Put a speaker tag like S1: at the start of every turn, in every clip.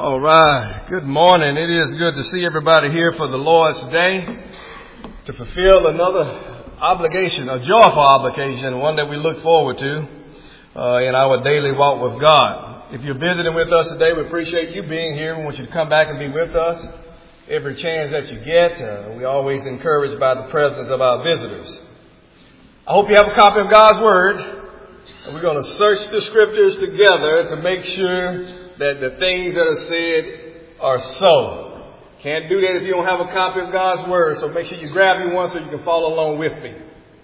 S1: All right. Good morning. It is good to see everybody here for the Lord's Day to fulfill another obligation, a joyful obligation, one that we look forward to in our daily walk with God. If you're visiting with us today, we appreciate you being here. We want you to come back and be with us every chance that you get. We're always encouraged by the presence of our visitors. I hope you have a copy of God's Word. And we're going to search the Scriptures together to make sure that the things that are said are so. Can't do that if you don't have a copy of God's Word. So make sure you grab you one so you can follow along with me.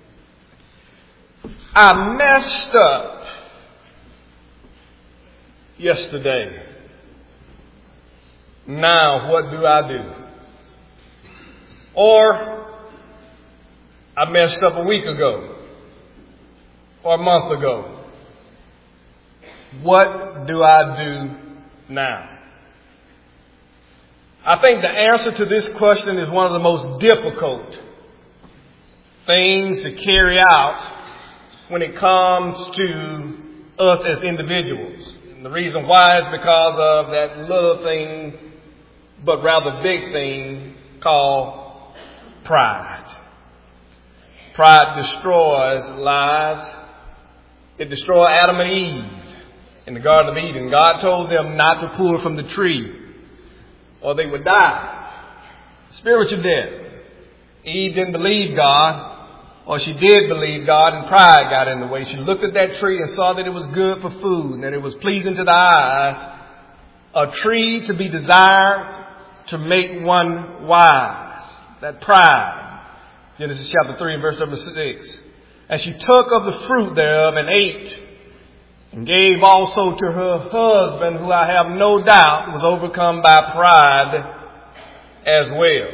S1: I messed up yesterday. Now what do I do? Or I messed up a week ago or a month ago. What do I do now? I think the answer to this question is one of the most difficult things to carry out when it comes to us as individuals. And the reason why is because of that little thing, but rather big thing called pride. Pride destroys lives. It destroyed Adam and Eve in the Garden of Eden. God told them not to pull from the tree or they would die. Spiritual death. Eve didn't believe God, or she did believe God, and pride got in the way. She looked at that tree and saw that it was good for food and that it was pleasing to the eyes. A tree to be desired to make one wise. That pride. Genesis chapter 3 and verse number 6. And she took of the fruit thereof and ate, and gave also to her husband, who I have no doubt was overcome by pride as well.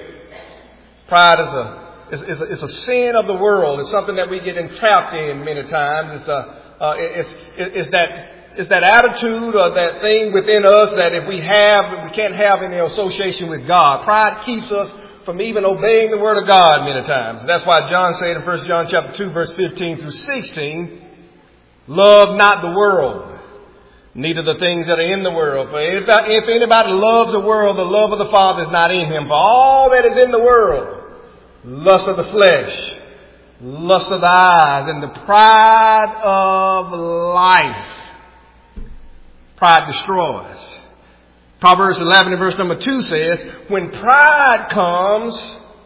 S1: Pride is a sin of the world. It's something that we get entrapped in many times. It's that attitude or that thing within us that if we can't have any association with God. Pride keeps us from even obeying the word of God many times. That's why John said in 1 John chapter 2 verse 15 through 16, love not the world, neither the things that are in the world. For if anybody loves the world, the love of the Father is not in him. For all that is in the world, lust of the flesh, lust of the eyes, and the pride of life. Pride destroys. Proverbs 11 and verse number 2 says, when pride comes,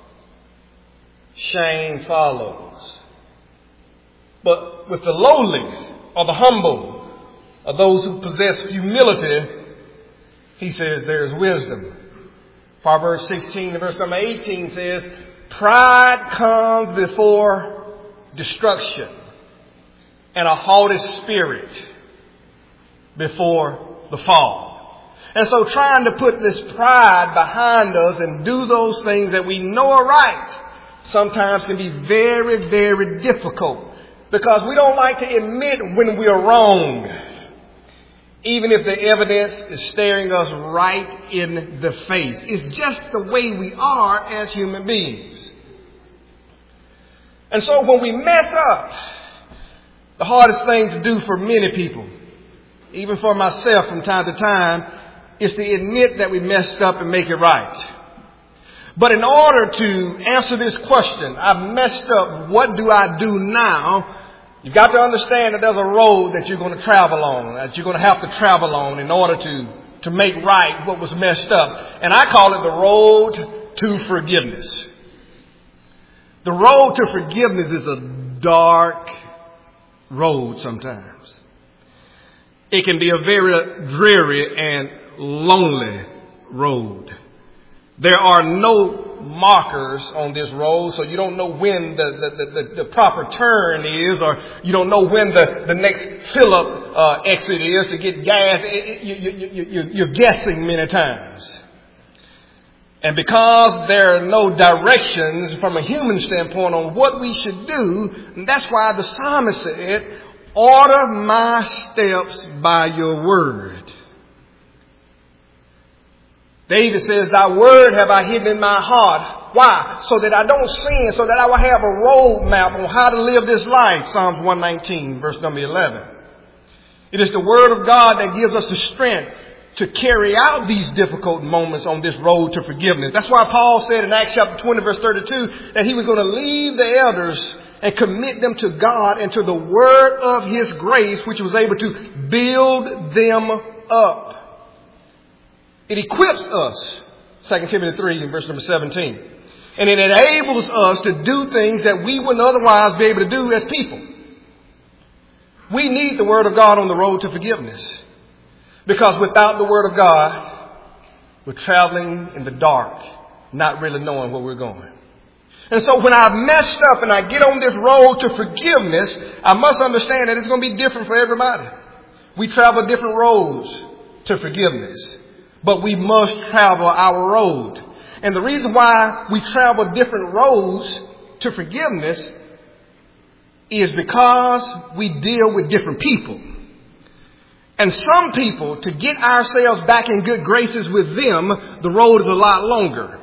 S1: shame follows. But with the lowly or the humble or those who possess humility, he says there is wisdom. Proverbs 16 and verse number 18 says, pride comes before destruction, and a haughty spirit before the fall. And so trying to put this pride behind us and do those things that we know are right sometimes can be very, very difficult. Because we don't like to admit when we are wrong, even if the evidence is staring us right in the face. It's just the way we are as human beings. And so when we mess up, the hardest thing to do for many people, even for myself from time to time, is to admit that we messed up and make it right. But in order to answer this question, I've messed up, what do I do now? You've got to understand that there's a road that you're going to travel on, that you're going to have to travel on in order to make right what was messed up. And I call it the road to forgiveness. The road to forgiveness is a dark road sometimes. It can be a very dreary and lonely road. There are no markers on this road, so you don't know when the proper turn is, or you don't know when the next fill-up exit is to get gas. You're guessing many times. And because there are no directions from a human standpoint on what we should do, that's why the psalmist said, order my steps by your word. David says, thy word have I hidden in my heart. Why? So that I don't sin, so that I will have a roadmap on how to live this life. Psalms 119, verse number 11. It is the word of God that gives us the strength to carry out these difficult moments on this road to forgiveness. That's why Paul said in Acts chapter 20, verse 32, that he was going to leave the elders and commit them to God and to the word of his grace, which was able to build them up. It equips us, 2 Timothy 3 in verse number 17. And it enables us to do things that we wouldn't otherwise be able to do as people. We need the word of God on the road to forgiveness. Because without the word of God, we're traveling in the dark, not really knowing where we're going. And so when I've messed up and I get on this road to forgiveness, I must understand that it's going to be different for everybody. We travel different roads to forgiveness, but we must travel our road. And the reason why we travel different roads to forgiveness is because we deal with different people. And some people, to get ourselves back in good graces with them, the road is a lot longer.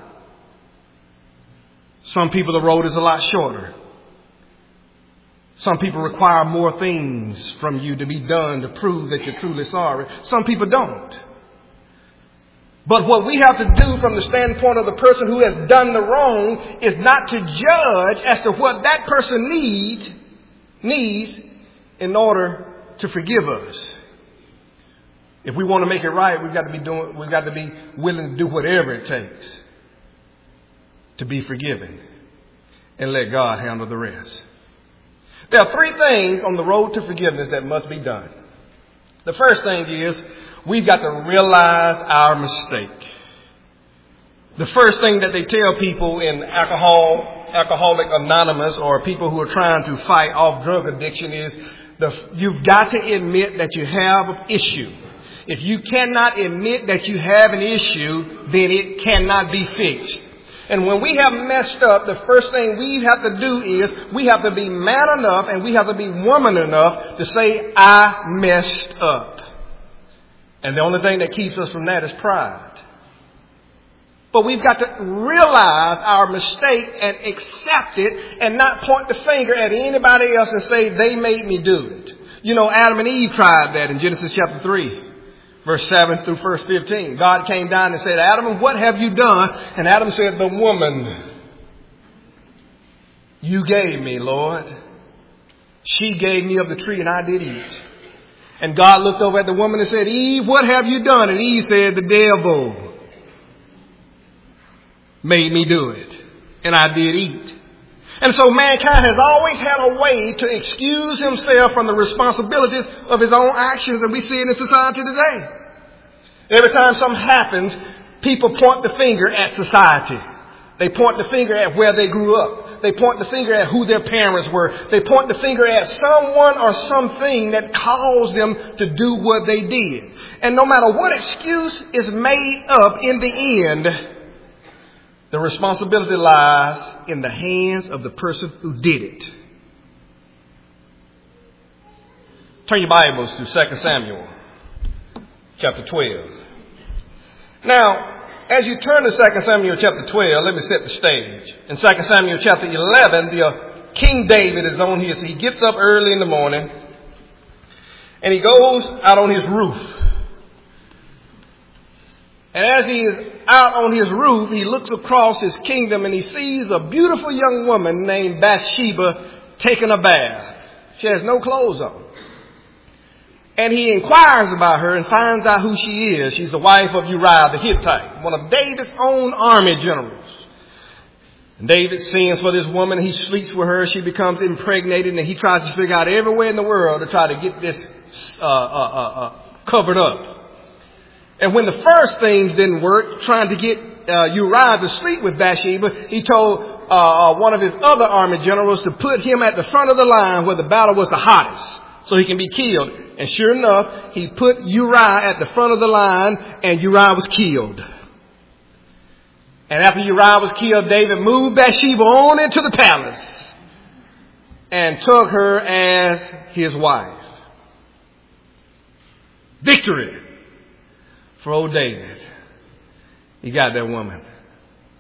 S1: Some people, the road is a lot shorter. Some people require more things from you to be done to prove that you're truly sorry. Some people don't. But what we have to do from the standpoint of the person who has done the wrong is not to judge as to what that person needs in order to forgive us. If we want to make it right, we've got to be willing to do whatever it takes to be forgiven and let God handle the rest. There are three things on the road to forgiveness that must be done. The first thing is we've got to realize our mistake. The first thing that they tell people in Alcoholic Anonymous or people who are trying to fight off drug addiction is you've got to admit that you have an issue. If you cannot admit that you have an issue, then it cannot be fixed. And when we have messed up, the first thing we have to do is we have to be man enough and we have to be woman enough to say, I messed up. And the only thing that keeps us from that is pride. But we've got to realize our mistake and accept it and not point the finger at anybody else and say they made me do it. You know, Adam and Eve tried that in Genesis chapter 3. Verse 7 through verse 15. God came down and said, Adam, what have you done? And Adam said, the woman you gave me, Lord. She gave me of the tree and I did eat. And God looked over at the woman and said, Eve, what have you done? And Eve said, the devil made me do it. And I did eat. And so mankind has always had a way to excuse himself from the responsibilities of his own actions. And we see it in society today. Every time something happens, people point the finger at society. They point the finger at where they grew up. They point the finger at who their parents were. They point the finger at someone or something that caused them to do what they did. And no matter what excuse is made up, in the end, the responsibility lies in the hands of the person who did it. Turn your Bibles to 2 Samuel chapter 12. Now, as you turn to 2 Samuel chapter 12, let me set the stage. In 2 Samuel chapter 11, King David is on his, he gets up early in the morning and he goes out on his roof. And as he is out on his roof, he looks across his kingdom and he sees a beautiful young woman named Bathsheba taking a bath. She has no clothes on. And he inquires about her and finds out who she is. She's the wife of Uriah the Hittite, one of David's own army generals. And David sends for this woman. He sleeps with her. She becomes impregnated and he tries to figure out every way in the world to try to get this covered up. And when the first things didn't work, trying to get Uriah to sleep with Bathsheba, he told one of his other army generals to put him at the front of the line where the battle was the hottest so he can be killed. And sure enough, he put Uriah at the front of the line and Uriah was killed. And after Uriah was killed, David moved Bathsheba on into the palace and took her as his wife. Victory for old David. He got that woman.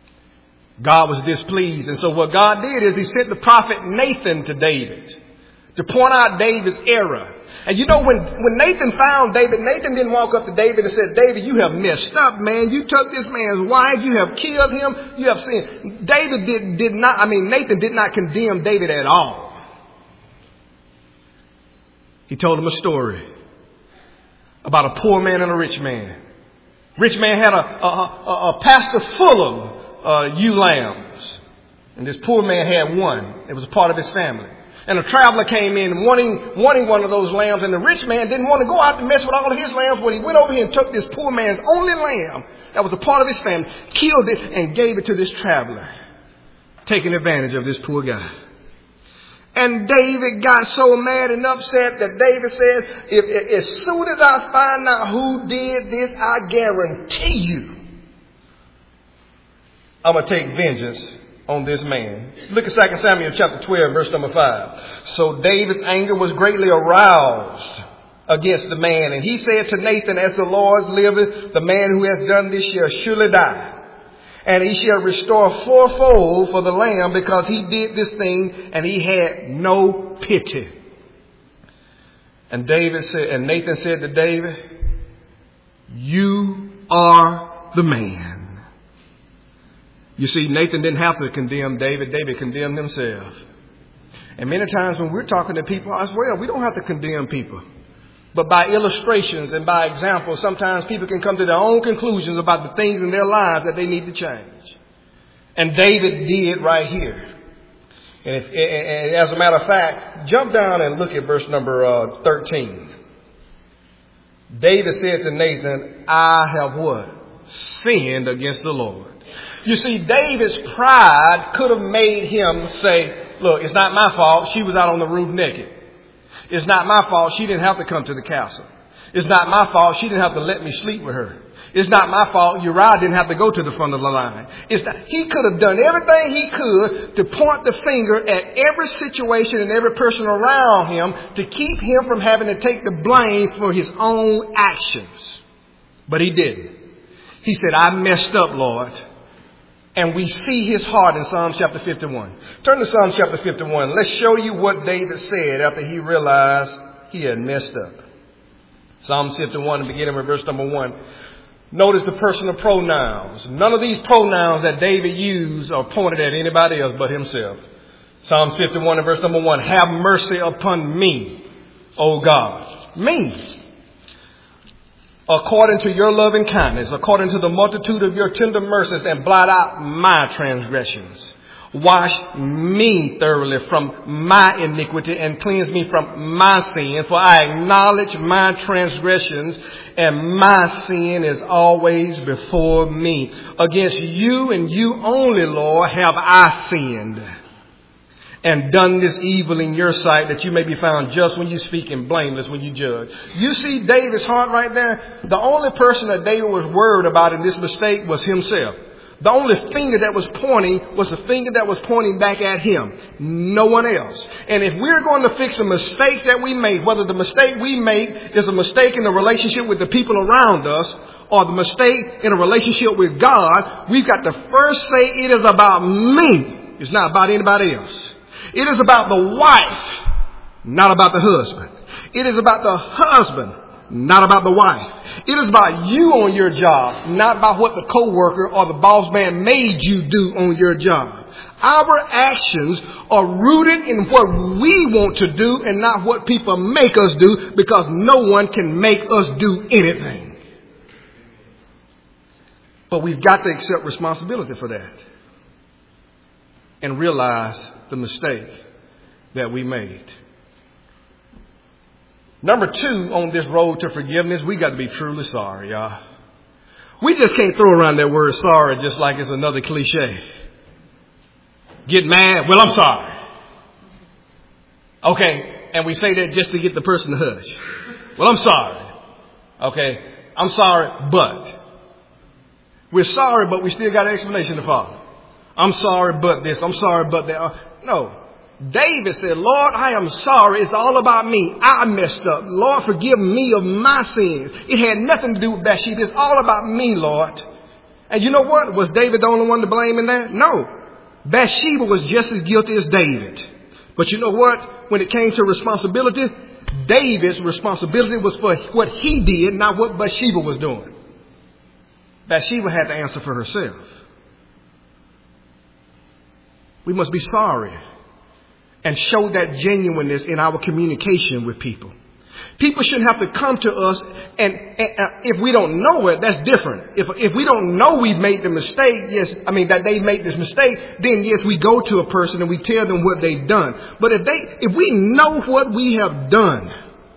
S1: God was displeased. And so what God did is he sent the prophet Nathan to David to point out David's error. And you know, when Nathan found David, Nathan didn't walk up to David and said, David, you have messed up, man. You took this man's wife. You have killed him. You have sinned. Nathan did not condemn David at all. He told him a story about a poor man and a rich man. Rich man had a pasture full of ewe lambs. And this poor man had one. It was a part of his family. And a traveler came in wanting one of those lambs. And the rich man didn't want to go out to mess with all of his lambs. But he went over here and took this poor man's only lamb that was a part of his family, killed it, and gave it to this traveler, taking advantage of this poor guy. And David got so mad and upset that David said, as soon as I find out who did this, I guarantee you I'm going to take vengeance on this man. Look at 2 Samuel chapter 12, verse number 5. So David's anger was greatly aroused against the man. And he said to Nathan, as the Lord liveth, the man who has done this shall surely die. And he shall restore fourfold for the lamb, because he did this thing and he had no pity. And Nathan said to David, you are the man. You see, Nathan didn't have to condemn David. David condemned himself. And many times when we're talking to people as well, we don't have to condemn people. But by illustrations and by examples, sometimes people can come to their own conclusions about the things in their lives that they need to change. And David did right here. And as a matter of fact, jump down and look at verse number 13. David said to Nathan, I have what? Sinned against the Lord. You see, David's pride could have made him say, look, it's not my fault. She was out on the roof naked. It's not my fault. She didn't have to come to the castle. It's not my fault. She didn't have to let me sleep with her. It's not my fault. Uriah didn't have to go to the front of the line. He could have done everything he could to point the finger at every situation and every person around him to keep him from having to take the blame for his own actions. But he didn't. He said, I messed up, Lord. And we see his heart in Psalm chapter 51. Turn to Psalm chapter 51. Let's show you what David said after he realized he had messed up. Psalm 51, beginning with verse number 1. Notice the personal pronouns. None of these pronouns that David used are pointed at anybody else but himself. Psalm 51 and verse number 1. Have mercy upon me, O God. Me. According to your loving kindness, according to the multitude of your tender mercies, and blot out my transgressions. Wash me thoroughly from my iniquity and cleanse me from my sin. For I acknowledge my transgressions, and my sin is always before me. Against you and you only, Lord, have I sinned, and done this evil in your sight, that you may be found just when you speak and blameless when you judge. You see David's heart right there? The only person that David was worried about in this mistake was himself. The only finger that was pointing was the finger that was pointing back at him. No one else. And if we're going to fix the mistakes that we make, whether the mistake we make is a mistake in the relationship with the people around us, or the mistake in a relationship with God, we've got to first say it is about me. It's not about anybody else. It is about the wife, not about the husband. It is about the husband, not about the wife. It is about you on your job, not about what the coworker or the boss man made you do on your job. Our actions are rooted in what we want to do and not what people make us do, because no one can make us do anything. But we've got to accept responsibility for that and realize the mistake that we made. Number 2 on this road to forgiveness, we got to be truly sorry, y'all. We just can't throw around that word sorry just like it's another cliche. Get mad? Well, I'm sorry. Okay, and we say that just to get the person to hush. Well, I'm sorry. Okay, I'm sorry, but. We're sorry, but we still got an explanation to follow. I'm sorry, but this. I'm sorry, but that. No. David said, Lord, I am sorry. It's all about me. I messed up. Lord, forgive me of my sins. It had nothing to do with Bathsheba. It's all about me, Lord. And you know what? Was David the only one to blame in that? No. Bathsheba was just as guilty as David. But you know what? when it came to responsibility, David's responsibility was for what he did, not what Bathsheba was doing. Bathsheba had to answer for herself. We must be sorry and show that genuineness in our communication with people. People shouldn't have to come to us, and if we don't know it, that's different. If we don't know we've made the mistake, that they made this mistake, then yes, we go to a person and we tell them what they've done. But if we know what we have done,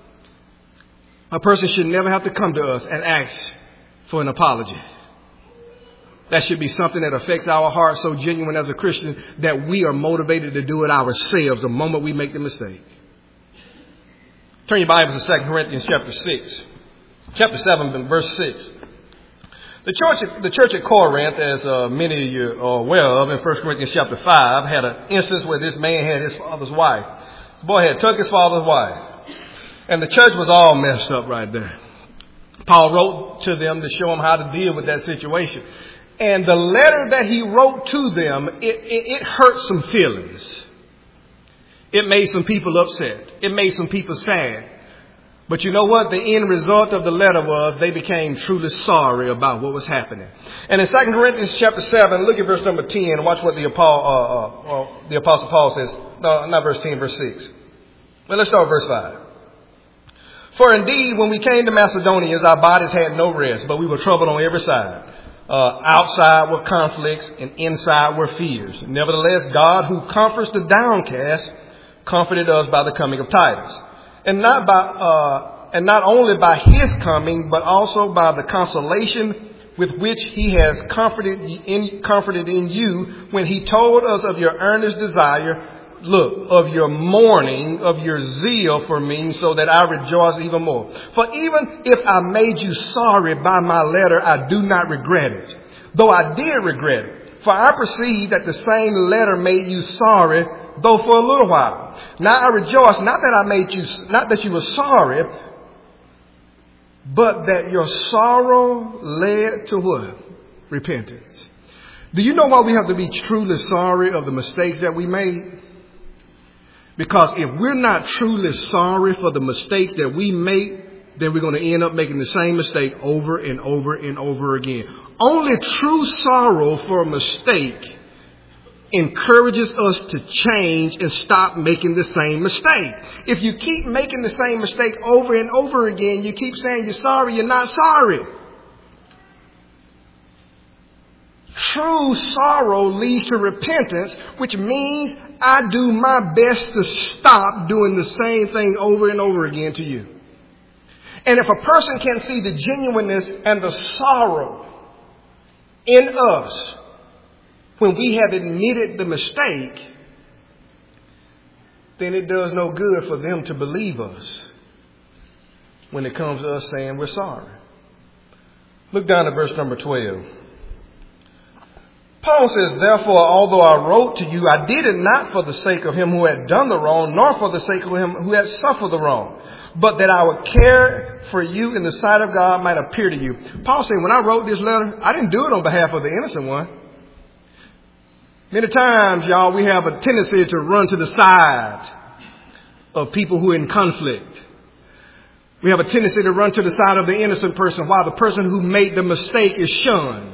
S1: a person should never have to come to us and ask for an apology. That should be something that affects our heart so genuine as a Christian that we are motivated to do it ourselves the moment we make the mistake. Turn your Bibles to 2 Corinthians chapter 6. Chapter 7, verse 6. The church at Corinth, as many of you are aware of, in 1 Corinthians chapter 5, had an instance where this man had his father's wife. This boy had took his father's wife. And the church was all messed up right there. Paul wrote to them to show them how to deal with that situation. And the letter that he wrote to them, it hurt some feelings. It made some people upset. It made some people sad. But you know what? The end result of the letter was they became truly sorry about what was happening. And in 2 Corinthians chapter 7, look at verse number 10. Watch what the Apostle Paul says. No, not verse 10, verse 6. Well, let's start with verse 5. For indeed, when we came to Macedonia, our bodies had no rest, but we were troubled on every side. Outside were conflicts, and inside were fears. Nevertheless, God, who comforts the downcast, comforted us by the coming of Titus, and not only by his coming, but also by the consolation with which he has comforted in you, when he told us of your earnest desire, of your mourning, of your zeal for me, so that I rejoice even more. For even if I made you sorry by my letter, I do not regret it, though I did regret it. For I perceive that the same letter made you sorry, though for a little while. Now I rejoice, not that you were sorry, but that your sorrow led to what? Repentance. Do you know why we have to be truly sorry of the mistakes that we made? Because if we're not truly sorry for the mistakes that we make, then we're going to end up making the same mistake over and over and over again. Only true sorrow for a mistake encourages us to change and stop making the same mistake. If you keep making the same mistake over and over again, you keep saying you're sorry, you're not sorry. True sorrow leads to repentance, which means I do my best to stop doing the same thing over and over again to you. And if a person can see the genuineness and the sorrow in us when we have admitted the mistake, then it does no good for them to believe us when it comes to us saying we're sorry. Look down at verse number 12. Paul says, therefore, although I wrote to you, I did it not for the sake of him who had done the wrong, nor for the sake of him who had suffered the wrong, but that our care for you in the sight of God might appear to you. Paul said, when I wrote this letter, I didn't do it on behalf of the innocent one. Many times, y'all, we have a tendency to run to the side of people who are in conflict. We have a tendency to run to the side of the innocent person while the person who made the mistake is shunned.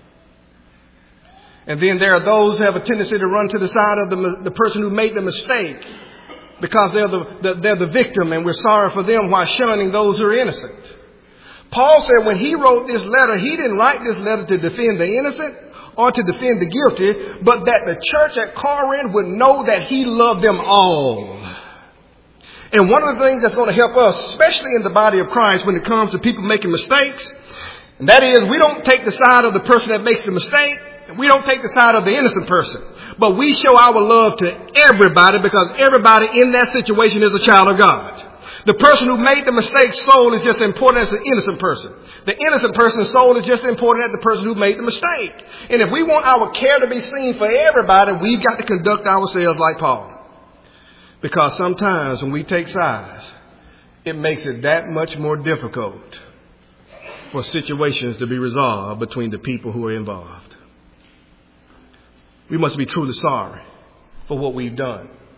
S1: And then there are those who have a tendency to run to the side of the person who made the mistake because they're the victim and we're sorry for them while shunning those who are innocent. Paul said when he wrote this letter, he didn't write this letter to defend the innocent or to defend the guilty, but that the church at Corinth would know that he loved them all. And one of the things that's going to help us, especially in the body of Christ when it comes to people making mistakes, and that is we don't take the side of the person that makes the mistake. We don't take the side of the innocent person, but we show our love to everybody because everybody in that situation is a child of God. The person who made the mistake soul is just as important as the innocent person. The innocent person's soul is just as important as the person who made the mistake. And if we want our care to be seen for everybody, we've got to conduct ourselves like Paul. Because sometimes when we take sides, it makes it that much more difficult for situations to be resolved between the people who are involved. We must be truly sorry for what we've done.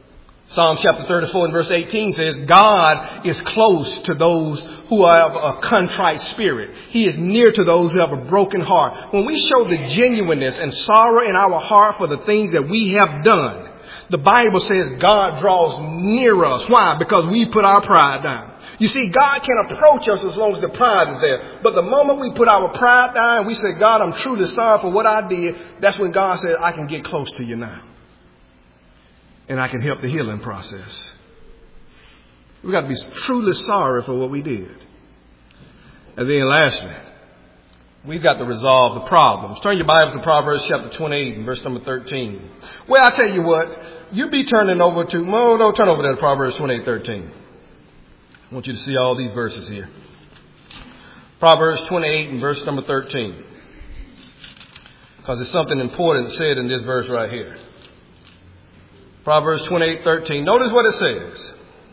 S1: Psalm chapter 34 and verse 18 says, God is close to those who have a contrite spirit. He is near to those who have a broken heart. When we show the genuineness and sorrow in our heart for the things that we have done, the Bible says God draws near us. Why? Because we put our pride down. You see, God can approach us as long as the pride is there. But the moment we put our pride down and we say, God, I'm truly sorry for what I did, that's when God says, I can get close to you now. And I can help the healing process. We've got to be truly sorry for what we did. And then lastly, we've got to resolve the problems. Turn your Bible to Proverbs chapter 28 and verse number 13. Well, I tell you what, you be turning over to, no, turn over there to Proverbs 28:13. I want you to see all these verses here. Proverbs 28 and verse number 13. Because there's something important said in this verse right here. Proverbs 28:13. Notice what it says.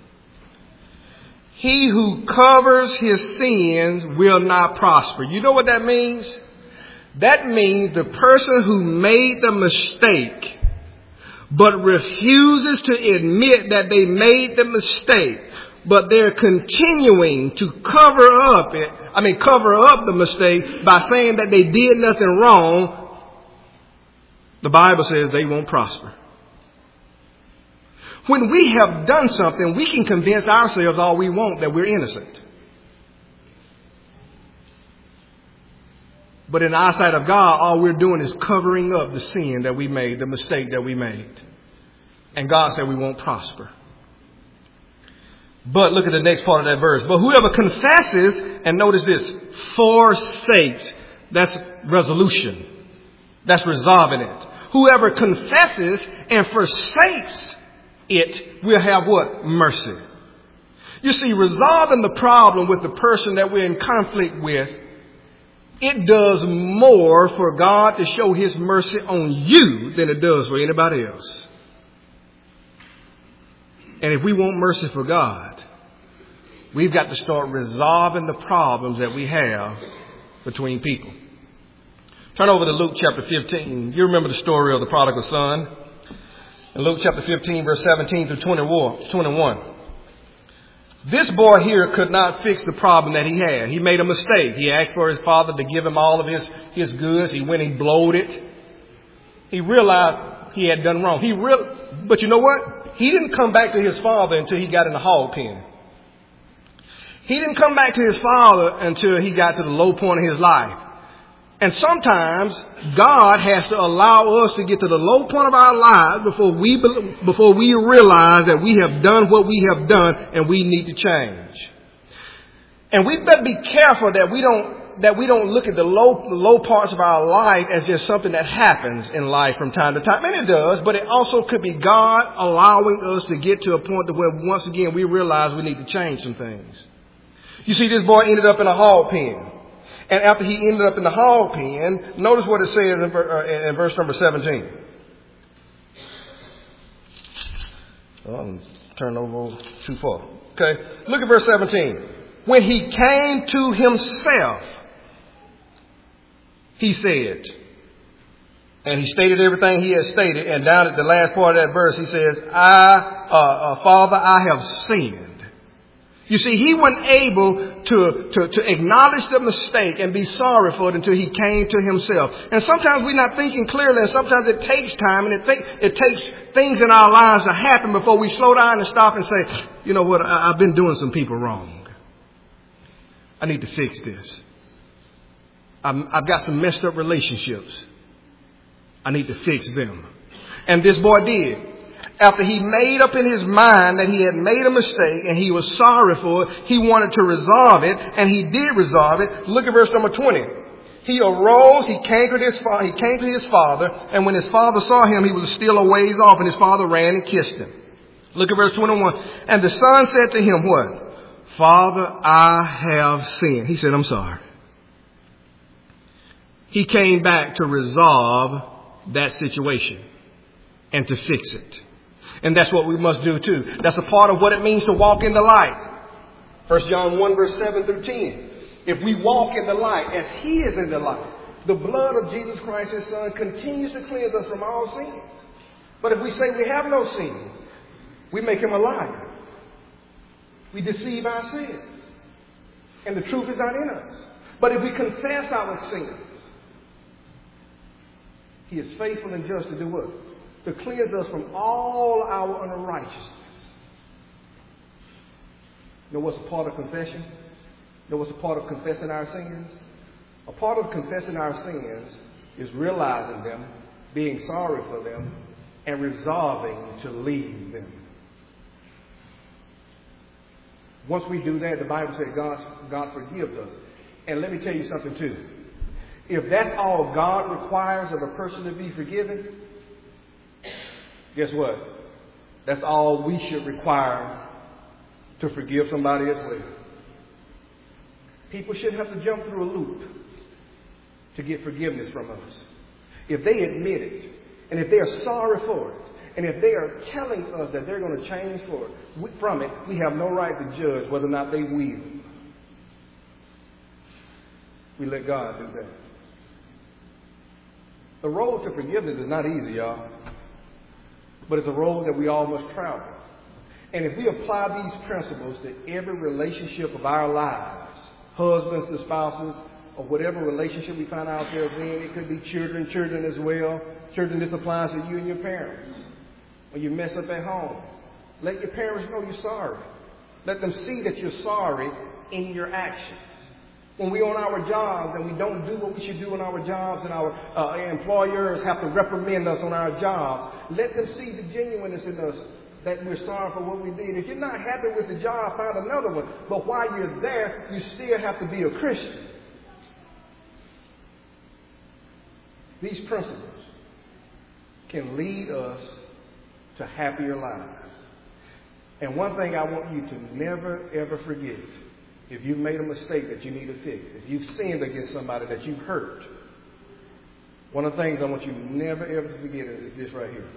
S1: He who covers his sins will not prosper. You know what that means? That means the person who made the mistake but refuses to admit that they made the mistake, but they're continuing to cover up the mistake by saying that they did nothing wrong. The Bible says they won't prosper. When we have done something, we can convince ourselves all we want that we're innocent. But in the eyesight of God, all we're doing is covering up the sin that we made, the mistake that we made. And God said we won't prosper. But look at the next part of that verse. But whoever confesses, and notice this, forsakes, that's resolution. That's resolving it. Whoever confesses and forsakes it will have what? Mercy. You see, resolving the problem with the person that we're in conflict with, it does more for God to show his mercy on you than it does for anybody else. And if we want mercy for God, we've got to start resolving the problems that we have between people. Turn over to Luke chapter 15. You remember the story of the prodigal son. In Luke chapter 15, verse 17 through 21. This boy here could not fix the problem that he had. He made a mistake. He asked for his father to give him all of his goods. He went and blowed it. He realized he had done wrong. But you know what? He didn't come back to his father until he got in the hog pen. He didn't come back to his father until he got to the low point of his life. And sometimes God has to allow us to get to the low point of our lives before we realize that we have done what we have done and we need to change. And we better be careful that we don't look at the low parts of our life as just something that happens in life from time to time. And it does, but it also could be God allowing us to get to a point where once again we realize we need to change some things. You see, this boy ended up in a hog pen. And after he ended up in the hog pen, notice what it says in verse number 17. Oh, I'm turning over too far. Okay. Look at verse 17. When he came to himself, he said, and he stated everything he had stated. And down at the last part of that verse, he says, Father, I have sinned. You see, he wasn't able to acknowledge the mistake and be sorry for it until he came to himself. And sometimes we're not thinking clearly, and sometimes it takes time, and it takes things in our lives to happen before we slow down and stop and say, you know what, I've been doing some people wrong. I need to fix this. I've got some messed up relationships. I need to fix them. And this boy did. After he made up in his mind that he had made a mistake and he was sorry for it, he wanted to resolve it, and he did resolve it. Look at verse number 20. He arose, he came to his father, and when his father saw him, he was still a ways off, and his father ran and kissed him. Look at verse 21. And the son said to him, what? Father, I have sinned. He said, I'm sorry. He came back to resolve that situation and to fix it. And that's what we must do too. That's a part of what it means to walk in the light. 1 John 1 verse 7 through 10. If we walk in the light as he is in the light, the blood of Jesus Christ, his son, continues to cleanse us from all sin. But if we say we have no sin, We make him a liar. We deceive ourselves. And the truth is not in us. But if we confess our sins, he is faithful and just to do what? To cleanse us from all our unrighteousness. You know what's a part of confession? You know what's a part of confessing our sins? A part of confessing our sins is realizing them, being sorry for them, and resolving to leave them. Once we do that, the Bible says God forgives us. And let me tell you something too. If that's all God requires of a person to be forgiven, guess what? That's all we should require to forgive somebody as well. People shouldn't have to jump through a loop to get forgiveness from us. If they admit it, and if they are sorry for it, and if they are telling us that they're going to change from it, we have no right to judge whether or not they will. We let God do that. The road to forgiveness is not easy, y'all. But it's a road that we all must travel. And if we apply these principles to every relationship of our lives, husbands to spouses, or whatever relationship we find ourselves in, it could be children as well. Children, this applies to you and your parents. When you mess up at home, let your parents know you're sorry. Let them see that you're sorry in your actions. When we're on our jobs and we don't do what we should do on our jobs and our employers have to reprimand us on our jobs, let them see the genuineness in us that we're sorry for what we did. If you're not happy with the job, find another one. But while you're there, you still have to be a Christian. These principles can lead us to happier lives. And one thing I want you to never, ever forget, if you've made a mistake that you need to fix, if you've sinned against somebody that you've hurt, one of the things I want you to never, ever forget is this right here.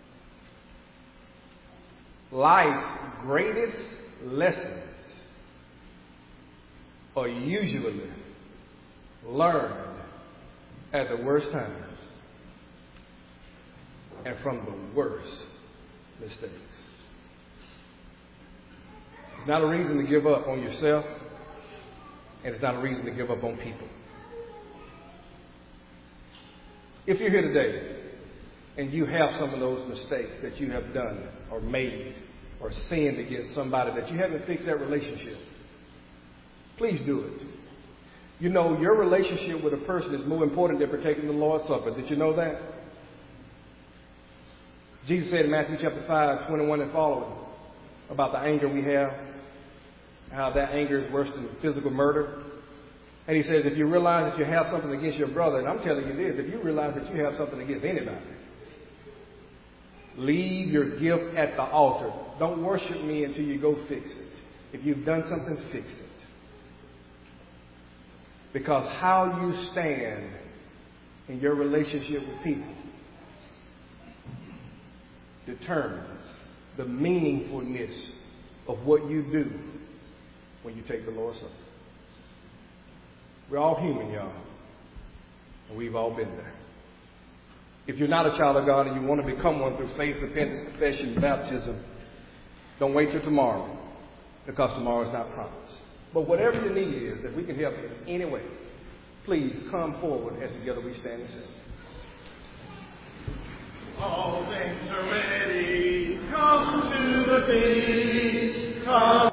S1: Life's greatest lessons are usually learned at the worst times and from the worst mistakes. It's not a reason to give up on yourself, and it's not a reason to give up on people. If you're here today and you have some of those mistakes that you have done or made or sinned against somebody that you haven't fixed that relationship, please do it. You know, your relationship with a person is more important than partaking the Lord's Supper. Did you know that? Jesus said in Matthew chapter 5, 21 and following about the anger we have, how that anger is worse than physical murder. And he says, if you realize that you have something against your brother, and I'm telling you this, if you realize that you have something against anybody, leave your gift at the altar. Don't worship me until you go fix it. If you've done something, fix it. Because how you stand in your relationship with people determines the meaningfulness of what you do when you take the Lord's Supper. We're all human, y'all. And we've all been there. If you're not a child of God and you want to become one through faith, repentance, confession, baptism, don't wait till tomorrow, because tomorrow is not promised. But whatever your need is, if we can help you in any way, please come forward as together we stand and sing.
S2: All things are ready. Come to the feast. Come.